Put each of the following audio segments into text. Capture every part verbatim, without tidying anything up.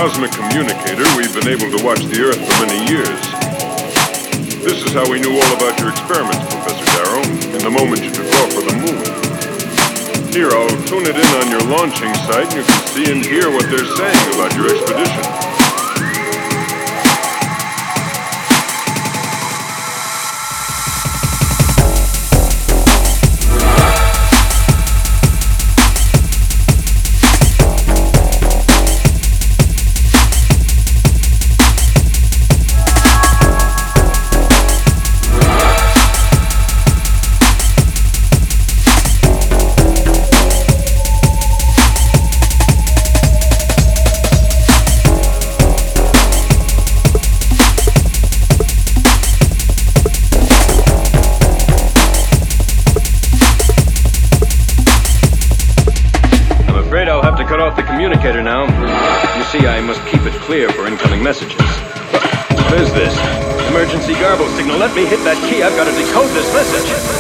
cosmic communicator, we've been able to watch the Earth for many years. This is how we knew all about your experiments, Professor Darrow, in the moment you took off for the moon. Here, I'll tune it in on your launching site, and you can see and hear what they're saying about your expedition. Cut off the communicator now. You see, I must keep it clear for incoming messages. What is this? Emergency garble signal. Let me hit that key. I've got to decode this message.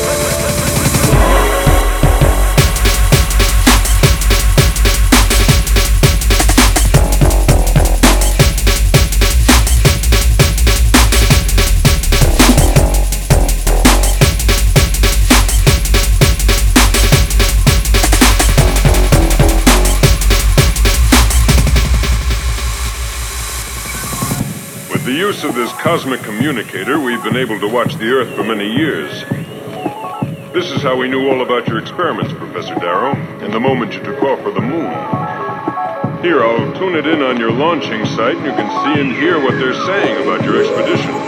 With the use of this cosmic communicator, we've been able to watch the Earth for many years. This is how we knew all about your experiments, Professor Darrow, in the moment you took off for the moon. Here, I'll tune it in on your launching site, and you can see and hear what they're saying about your expedition.